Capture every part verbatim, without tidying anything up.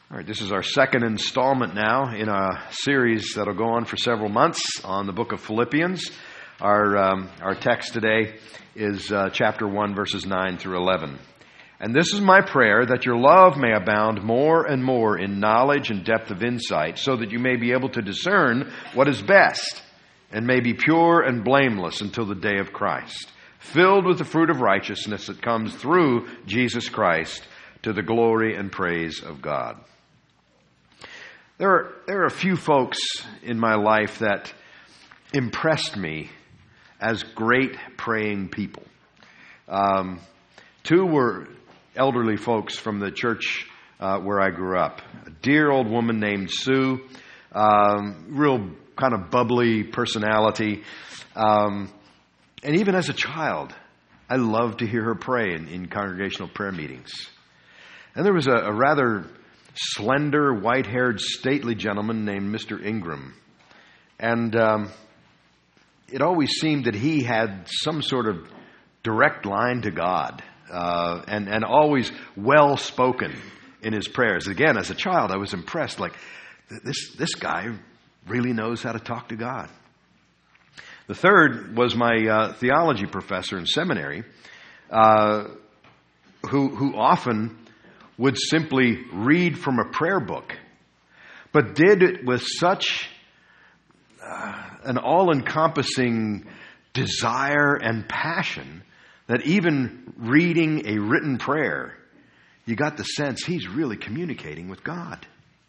All right, this is our second installment now in a series that'll go on for several months on the book of Philippians. Our um, our text today is uh, chapter one, verses nine through eleven. And this is my prayer, that your love may abound more and more in knowledge and depth of insight, so that you may be able to discern what is best, and may be pure and blameless until the day of Christ, filled with the fruit of righteousness that comes through Jesus Christ, to the glory and praise of God. There are, there are a few folks in my life that impressed me as great praying people. Um, two were elderly folks from the church uh, where I grew up. A dear old woman named Sue, um, real kind of bubbly personality. Um, and even as a child, I loved to hear her pray in, in congregational prayer meetings. And there was a, a rather slender, white-haired, stately gentleman named Mister Ingram. And um, it always seemed that he had some sort of direct line to God, uh, and, and always well-spoken in his prayers. Again, as a child, I was impressed, like, this, this guy really knows how to talk to God. The third was my uh, theology professor in seminary, uh, who who often would simply read from a prayer book, but did it with such uh, an all-encompassing desire and passion that even reading a written prayer, you got the sense he's really communicating with God.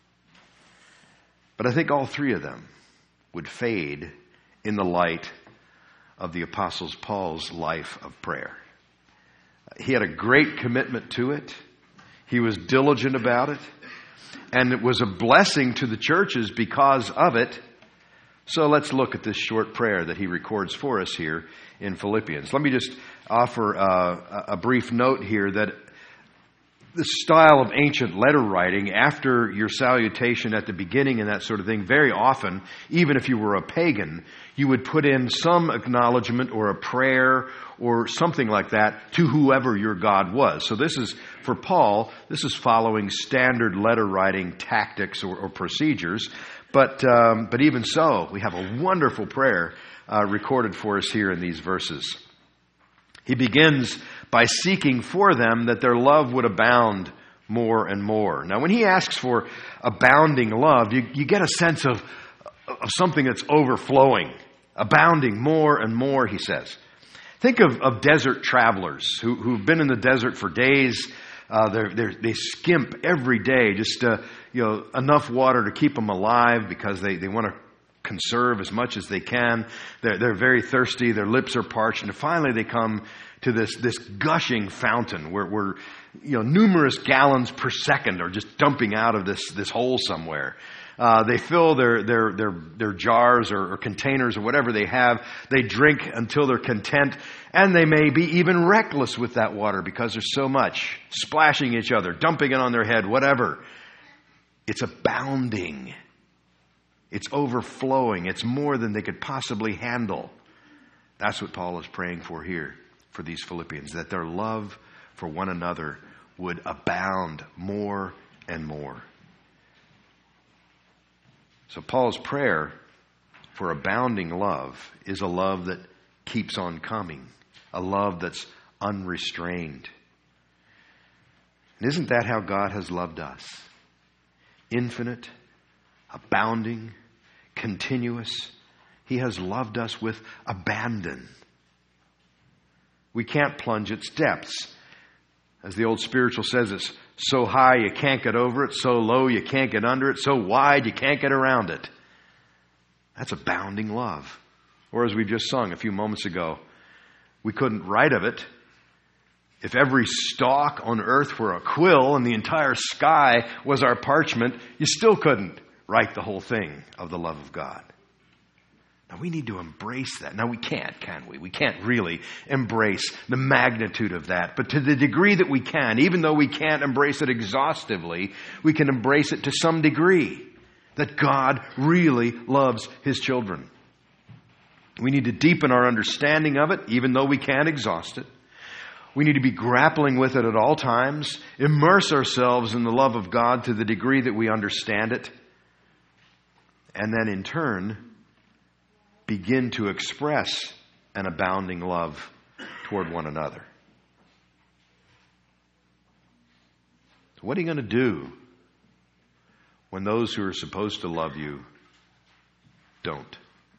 But I think all three of them would fade in the light of the Apostle Paul's life of prayer. He had a great commitment to it. He was diligent about it, and it was a blessing to the churches because of it. So let's look at this short prayer that he records for us here in Philippians. Let me just offer uh, a brief note here that the style of ancient letter writing, after your salutation at the beginning and that sort of thing, very often, even if you were a pagan, you would put in some acknowledgement or a prayer or something like that to whoever your God was. So this is, for Paul, this is following standard letter writing tactics or, or procedures. But um, but even so, we have a wonderful prayer uh, recorded for us here in these verses. He begins by seeking for them that their love would abound more and more. Now, when he asks for abounding love, you, you get a sense of, of something that's overflowing, abounding more and more, he says. Think of, of desert travelers who, who've been in the desert for days. Uh, they're, they're, they skimp every day, just uh, you know, enough water to keep them alive because they, they want to conserve as much as they can. They're, they're very thirsty. Their lips are parched. And finally they come to this, this gushing fountain where, where you know, numerous gallons per second are just dumping out of this, this hole somewhere. Uh, they fill their, their, their, their jars or, or containers or whatever they have. They drink until they're content. And they may be even reckless with that water because there's so much, splashing each other, dumping it on their head, whatever. It's abounding. It's overflowing. It's more than they could possibly handle. That's what Paul is praying for here for these Philippians, that their love for one another would abound more and more. So Paul's prayer for abounding love is a love that keeps on coming, a love that's unrestrained. And isn't that how God has loved us? Infinite, abounding, continuous. He has loved us with abandon. We can't plunge its depths. As the old spiritual says, it's so high you can't get over it, so low you can't get under it, so wide you can't get around it. That's abounding love. Or as we just sung a few moments ago, we couldn't write of it. If every stalk on earth were a quill and the entire sky was our parchment, you still couldn't write the whole thing of the love of God. Now we need to embrace that. Now we can't, can we? We can't really embrace the magnitude of that. But to the degree that we can, even though we can't embrace it exhaustively, we can embrace it to some degree. That God really loves His children. We need to deepen our understanding of it, even though we can't exhaust it. We need to be grappling with it at all times, immerse ourselves in the love of God to the degree that we understand it, and then in turn, begin to express an abounding love toward one another. So what are you going to do when those who are supposed to love you don't?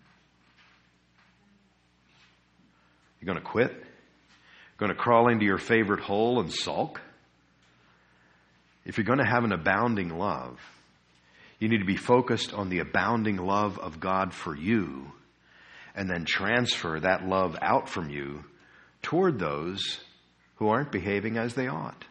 You're going to quit? Going to crawl into your favorite hole and sulk? If you're going to have an abounding love, you need to be focused on the abounding love of God for you, and then transfer that love out from you toward those who aren't behaving as they ought.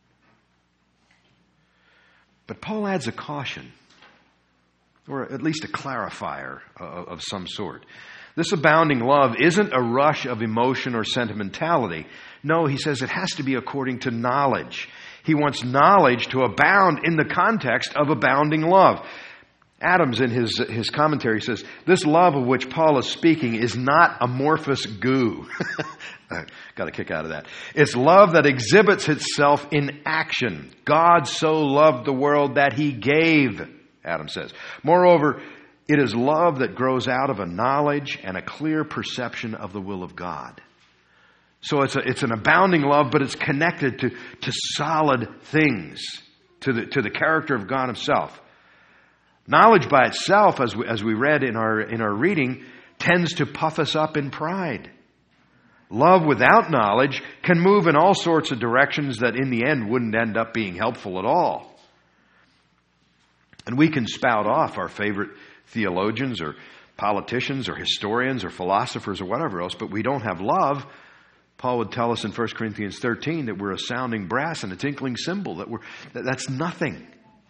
But Paul adds a caution, or at least a clarifier of some sort. This abounding love isn't a rush of emotion or sentimentality. No, he says it has to be according to knowledge. He wants knowledge to abound in the context of abounding love. Adams, in his, his commentary, says, this love of which Paul is speaking is not amorphous goo. Got a kick out of that. It's love that exhibits itself in action. God so loved the world that he gave, Adams says. Moreover, it is love that grows out of a knowledge and a clear perception of the will of God. So it's a, it's an abounding love, but it's connected to, to solid things, to the, to the character of God himself. Knowledge by itself, as we, as we read in our, in our reading, tends to puff us up in pride. Love without knowledge can move in all sorts of directions that in the end wouldn't end up being helpful at all. And we can spout off our favorite theologians or politicians or historians or philosophers or whatever else, but we don't have love. Paul would tell us in First Corinthians thirteen that we're a sounding brass and a tinkling cymbal, that we're that that's nothing.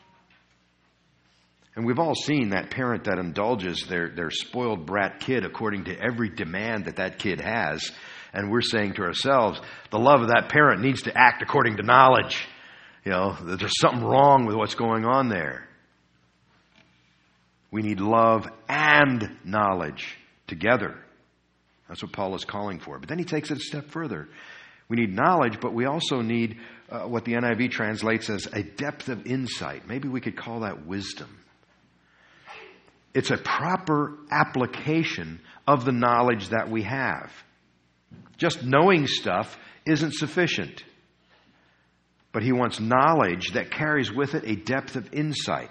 And we've all seen that parent that indulges their, their spoiled brat kid according to every demand that that kid has. And we're saying to ourselves, the love of that parent needs to act according to knowledge. You know, that there's something wrong with what's going on there. We need love and knowledge together. That's what Paul is calling for. But then he takes it a step further. We need knowledge, but we also need uh, what the N I V translates as a depth of insight. Maybe we could call that wisdom. It's a proper application of the knowledge that we have. Just knowing stuff isn't sufficient. But he wants knowledge that carries with it a depth of insight.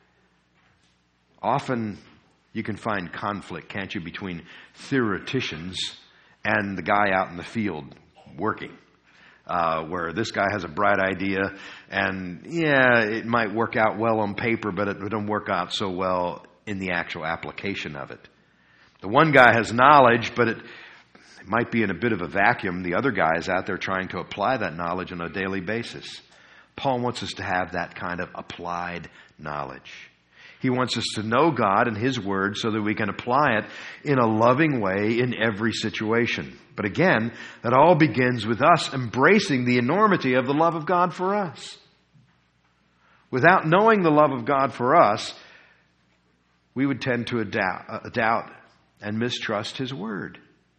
Often you can find conflict, can't you, between theoreticians and the guy out in the field working. Uh, where this guy has a bright idea and, yeah, it might work out well on paper, but it don't work out so well in the actual application of it. The one guy has knowledge, but it, it might be in a bit of a vacuum. The other guy is out there trying to apply that knowledge on a daily basis. Paul wants us to have that kind of applied knowledge. He wants us to know God and his word so that we can apply it in a loving way in every situation. But again, that all begins with us embracing the enormity of the love of God for us. Without knowing the love of God for us, we would tend to doubt, uh, doubt and mistrust his word.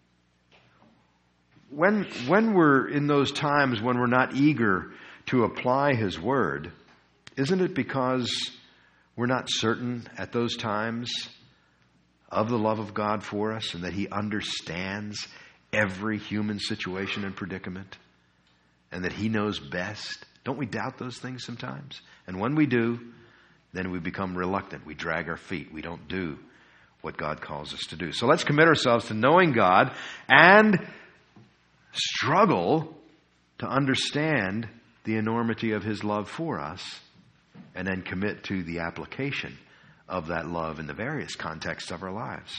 When, when we're in those times when we're not eager to apply his word, isn't it because we're not certain at those times of the love of God for us and that he understands every human situation and predicament and that he knows best? Don't we doubt those things sometimes? And when we do, then we become reluctant. We drag our feet. We don't do what God calls us to do. So let's commit ourselves to knowing God and struggle to understand the enormity of his love for us, and then commit to the application of that love in the various contexts of our lives.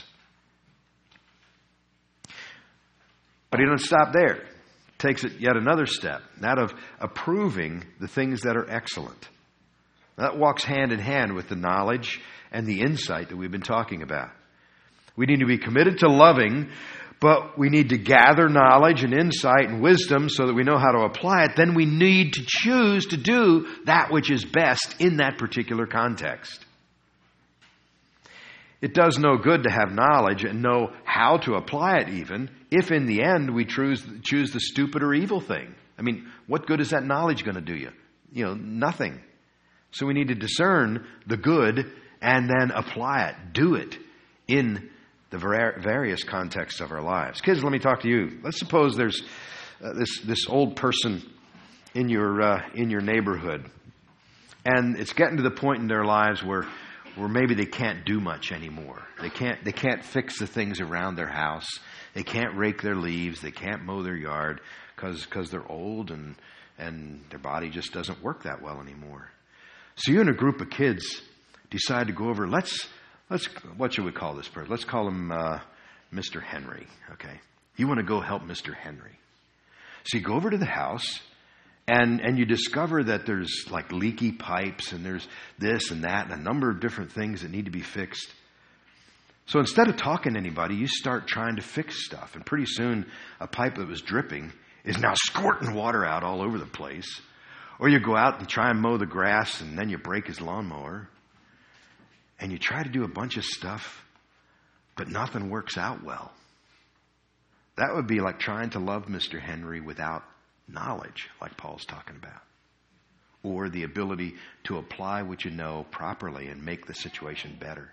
But he doesn't stop there. He takes it yet another step, that of approving the things that are excellent. That walks hand in hand with the knowledge and the insight that we've been talking about. We need to be committed to loving, but we need to gather knowledge and insight and wisdom so that we know how to apply it. Then we need to choose to do that which is best in that particular context. It does no good to have knowledge and know how to apply it even if in the end we choose, choose the stupid or evil thing. I mean, what good is that knowledge going to do you? You know, nothing. So we need to discern the good and then apply it, do it in the various contexts of our lives. Kids, let me talk to you. Let's suppose there's uh, this this old person in your uh, in your neighborhood, and it's getting to the point in their lives where where maybe they can't do much anymore. They can't they can't fix the things around their house. They can't rake their leaves. They can't mow their yard because because they're old and and their body just doesn't work that well anymore. So you and a group of kids decide to go over. Let's let's what should we call this person? Let's call him uh, Mister Henry. Okay, you want to go help Mister Henry. So you go over to the house. And and you discover that there's like leaky pipes and there's this and that and a number of different things that need to be fixed. So instead of talking to anybody, you start trying to fix stuff. And pretty soon, a pipe that was dripping is now squirting water out all over the place. Or you go out and try and mow the grass and then you break his lawnmower. And you try to do a bunch of stuff, but nothing works out well. That would be like trying to love Mister Henry without knowledge, like Paul's talking about, or the ability to apply what you know properly and make the situation better.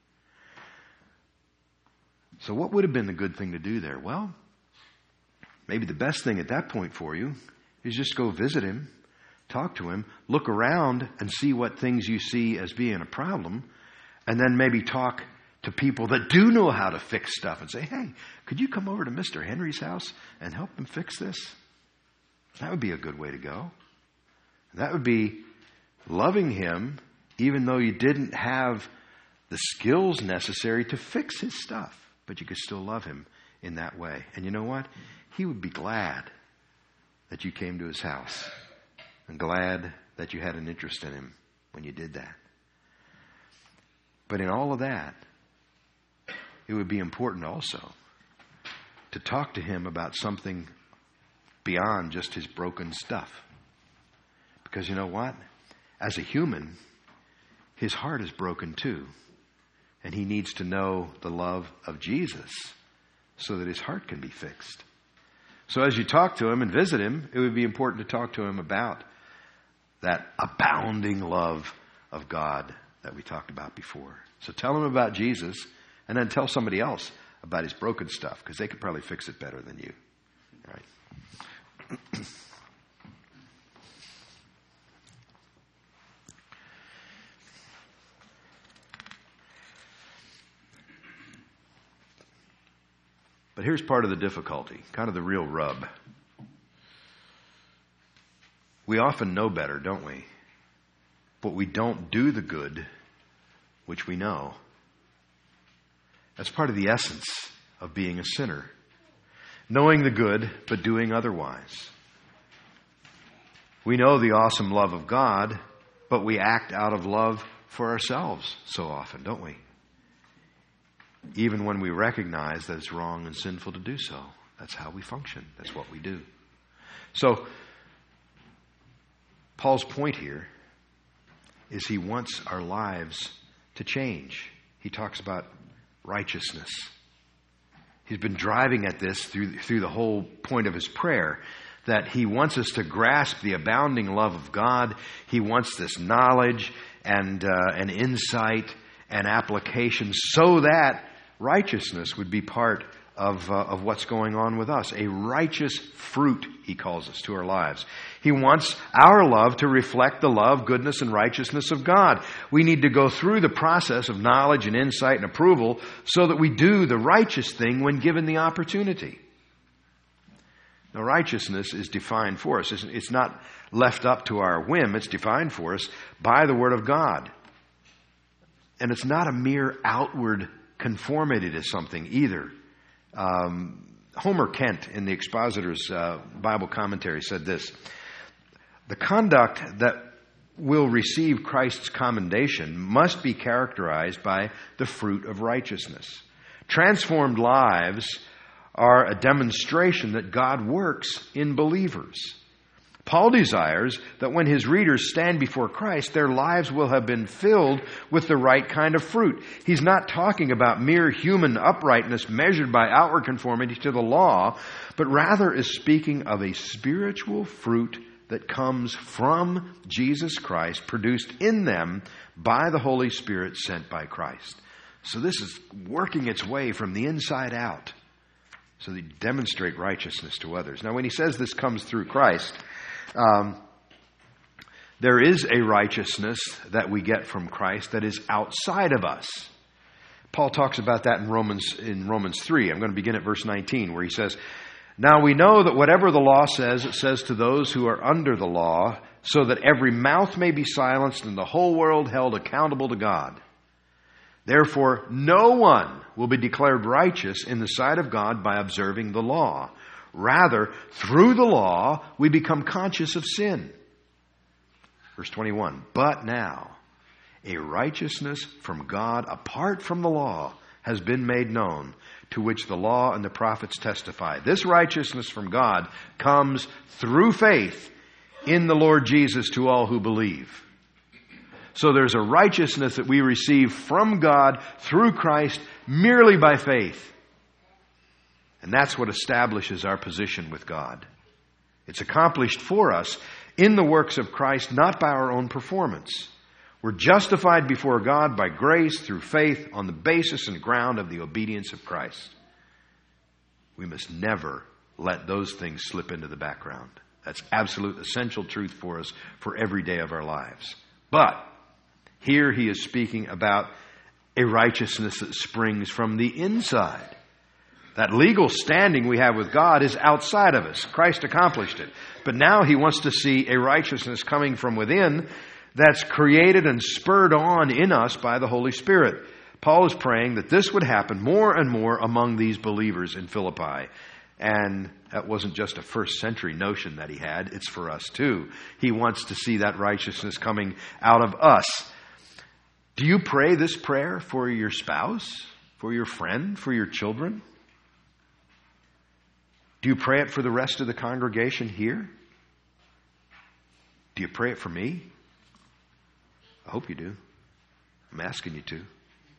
So what would have been the good thing to do there? Well, maybe the best thing at that point for you is just go visit him, talk to him, look around and see what things you see as being a problem, and then maybe talk to people that do know how to fix stuff and say, hey, could you come over to Mister Henry's house and help him fix this? That would be a good way to go. That would be loving him even though you didn't have the skills necessary to fix his stuff. But you could still love him in that way. And you know what? He would be glad that you came to his house. And glad that you had an interest in him when you did that. But in all of that, it would be important also to talk to him about something beyond just his broken stuff. Because you know what? As a human, his heart is broken too. And he needs to know the love of Jesus so that his heart can be fixed. So as you talk to him and visit him, it would be important to talk to him about that abounding love of God that we talked about before. So tell him about Jesus and then tell somebody else about his broken stuff because they could probably fix it better than you. All right? But here's part of the difficulty, kind of the real rub. We often know better, don't we? But we don't do the good which we know. That's part of the essence of being a sinner. Knowing the good, but doing otherwise. We know the awesome love of God, but we act out of love for ourselves so often, don't we? Even when we recognize that it's wrong and sinful to do so. That's how we function. That's what we do. So, Paul's point here is he wants our lives to change. He talks about righteousness. He's been driving at this through, through the whole point of his prayer, that he wants us to grasp the abounding love of God. He wants this knowledge and, uh, and insight and application so that righteousness would be part of, uh, of what's going on with us. A righteous fruit, he calls us, to our lives. He wants our love to reflect the love, goodness, and righteousness of God. We need to go through the process of knowledge and insight and approval so that we do the righteous thing when given the opportunity. Now, righteousness is defined for us. It's not left up to our whim. It's defined for us by the Word of God. And it's not a mere outward conformity to something either. Um, Homer Kent in the Expositor's uh, Bible commentary said this: the conduct that will receive Christ's commendation must be characterized by the fruit of righteousness. Transformed lives are a demonstration that God works in believers. Paul desires that when his readers stand before Christ, their lives will have been filled with the right kind of fruit. He's not talking about mere human uprightness measured by outward conformity to the law, but rather is speaking of a spiritual fruit that comes from Jesus Christ, produced in them by the Holy Spirit sent by Christ. So this is working its way from the inside out, so that you demonstrate righteousness to others. Now, when he says this comes through Christ, um, there is a righteousness that we get from Christ that is outside of us. Paul talks about that in Romans in Romans three. I'm going to begin at verse nineteen, where he says, "Now we know that whatever the law says, it says to those who are under the law, so that every mouth may be silenced and the whole world held accountable to God. Therefore, no one will be declared righteous in the sight of God by observing the law. Rather, through the law, we become conscious of sin." Verse twenty-one, "But now, a righteousness from God apart from the law has been made known, to which the law and the prophets testify. This righteousness from God comes through faith in the Lord Jesus to all who believe." So there's a righteousness that we receive from God through Christ merely by faith. And that's what establishes our position with God. It's accomplished for us in the works of Christ, not by our own performance. We're justified before God by grace through faith on the basis and ground of the obedience of Christ. We must never let those things slip into the background. That's absolute essential truth for us for every day of our lives. But here he is speaking about a righteousness that springs from the inside. That legal standing we have with God is outside of us. Christ accomplished it. But now he wants to see a righteousness coming from within that's created and spurred on in us by the Holy Spirit. Paul is praying that this would happen more and more among these believers in Philippi. And that wasn't just a first century notion that he had. It's for us too. He wants to see that righteousness coming out of us. Do you pray this prayer for your spouse, for your friend, for your children? Do you pray it for the rest of the congregation here? Do you pray it for me? I hope you do. I'm asking you to.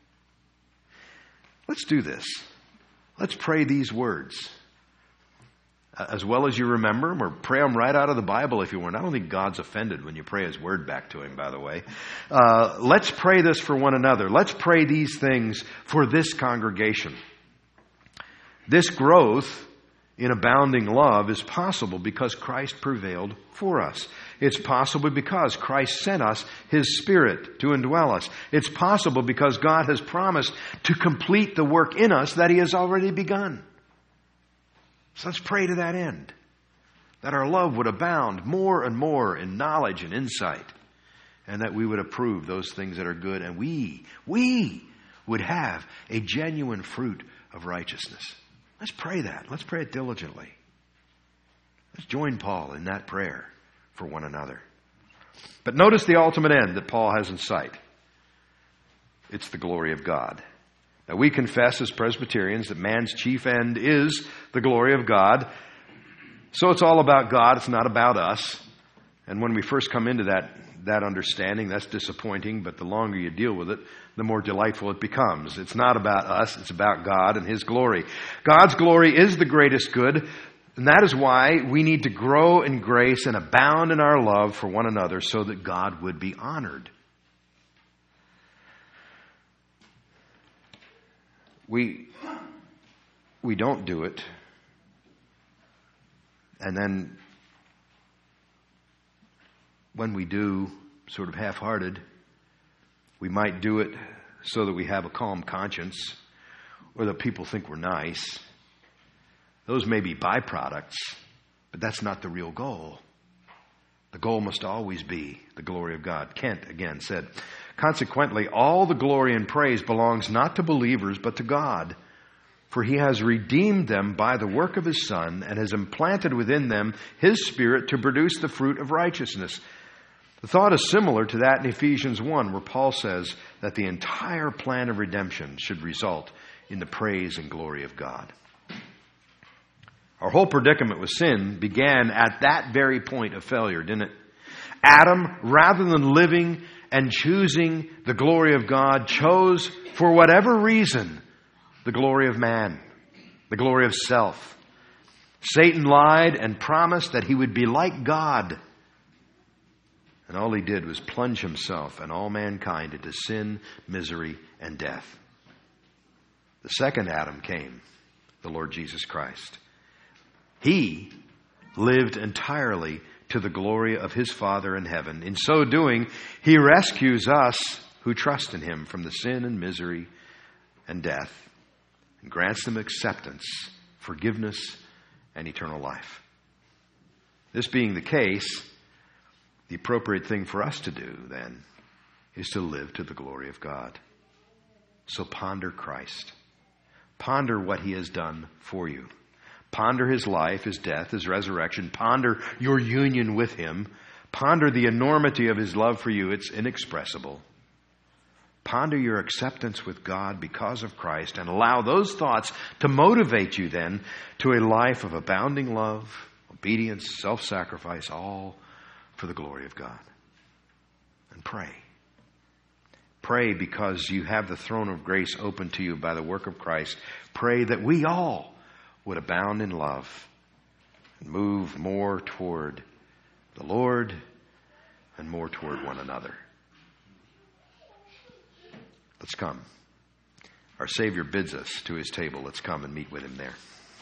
Let's do this. Let's pray these words. As well as you remember them, or pray them right out of the Bible if you want. I don't think God's offended when you pray His Word back to Him, by the way. Uh, let's pray this for one another. Let's pray these things for this congregation. This growth in abounding love is possible because Christ prevailed for us. It's possible because Christ sent us His Spirit to indwell us. It's possible because God has promised to complete the work in us that He has already begun. So let's pray to that end, that our love would abound more and more in knowledge and insight, and that we would approve those things that are good, and we, we would have a genuine fruit of righteousness. Let's pray that. Let's pray it diligently. Let's join Paul in that prayer for one another. But notice the ultimate end that Paul has in sight. It's the glory of God. Now, we confess as Presbyterians that man's chief end is the glory of God. So it's all about God. It's not about us. And when we first come into that, that understanding, that's disappointing. But the longer you deal with it, the more delightful it becomes. It's not about us. It's about God and His glory. God's glory is the greatest good. And that is why we need to grow in grace and abound in our love for one another so that God would be honored. We, we don't do it. And then when we do, sort of half-hearted, we might do it so that we have a calm conscience or that people think we're nice. Those may be byproducts, but that's not the real goal. The goal must always be the glory of God. Kent again said, "Consequently, all the glory and praise belongs not to believers, but to God. For He has redeemed them by the work of His Son and has implanted within them His Spirit to produce the fruit of righteousness." The thought is similar to that in Ephesians one, where Paul says that the entire plan of redemption should result in the praise and glory of God. Our whole predicament with sin began at that very point of failure, didn't it? Adam, rather than living and choosing the glory of God, chose, for whatever reason, the glory of man, the glory of self. Satan lied and promised that he would be like God. And all he did was plunge himself and all mankind into sin, misery, and death. The second Adam came, the Lord Jesus Christ. He lived entirely to the glory of his Father in heaven. In so doing, he rescues us who trust in him from the sin and misery and death, and grants them acceptance, forgiveness, and eternal life. This being the case, the appropriate thing for us to do, then, is to live to the glory of God. So ponder Christ. Ponder what he has done for you. Ponder his life, his death, his resurrection. Ponder your union with him. Ponder the enormity of his love for you. It's inexpressible. Ponder your acceptance with God because of Christ, and allow those thoughts to motivate you then to a life of abounding love, obedience, self-sacrifice, all for the glory of God. And pray. Pray because you have the throne of grace open to you by the work of Christ. Pray that we all would abound in love and move more toward the Lord and more toward one another. Let's come. Our Savior bids us to his table. Let's come and meet with him there.